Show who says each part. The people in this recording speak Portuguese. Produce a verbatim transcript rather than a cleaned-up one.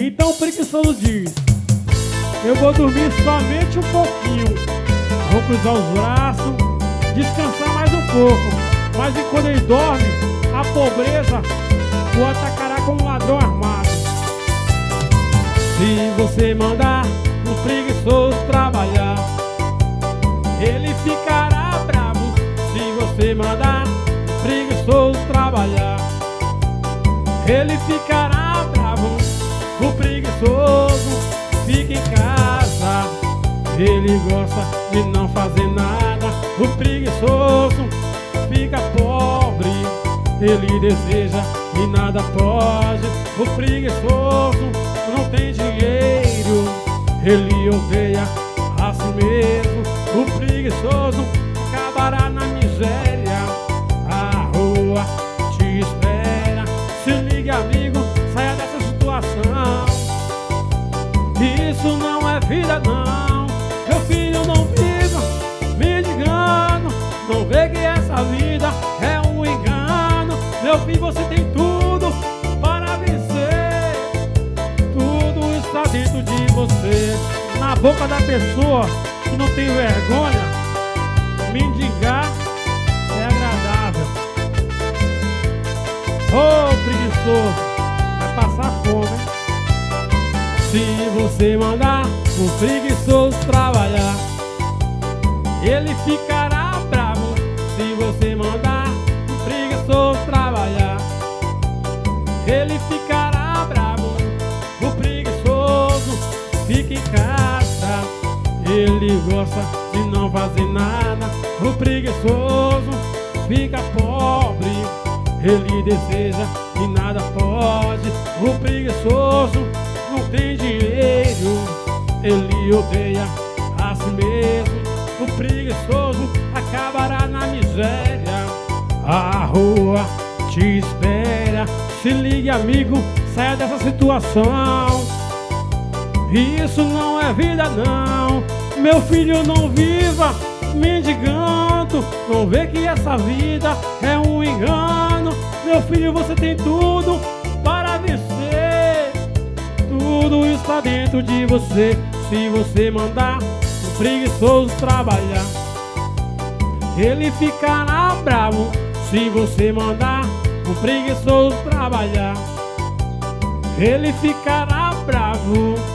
Speaker 1: Então o preguiçoso diz: eu vou dormir somente um pouquinho, vou cruzar os braços, descansar mais um pouco. Mas enquanto ele dorme, a pobreza o atacará como um ladrão armado. Se você mandar um preguiçoso trabalhar, ele ficará bravo. Se você mandar um preguiçoso trabalhar, ele ficará bravo. O preguiçoso fica em casa, ele gosta de não fazer nada. O preguiçoso fica pobre, ele deseja e nada pode. O preguiçoso não tem dinheiro, ele odeia a si mesmo. O preguiçoso acabará na miséria, a rua te espera. Se ligue, amigo, saia dessa situação. Isso não é vida não, meu filho, não viva mendigando. Não vê que essa vida é um engano. Meu filho, você tem tudo para vencer, tudo está dentro de você. Na boca da pessoa que não tem vergonha, mendigar é agradável. Ô oh, preguiçoso, vai passar fome, hein? Se você mandar um preguiçoso trabalhar, ele ficará bravo. Se você mandar um preguiçoso trabalhar, ele ficará bravo. O preguiçoso fica em casa, ele gosta de não fazer nada. O preguiçoso fica pobre, ele deseja e nada pode. O preguiçoso não tem dinheiro, ele odeia a si mesmo. O preguiçoso acabará na miséria, a rua te espera. Se ligue, amigo, saia dessa situação. Isso não é vida não, meu filho, não viva mendigando. Não vê que essa vida é um engano. Meu filho, você tem tudo para vencer, tudo está dentro de você. Se você mandar um preguiçoso trabalhar, ele ficará bravo. Se você mandar um preguiçoso trabalhar, ele ficará bravo.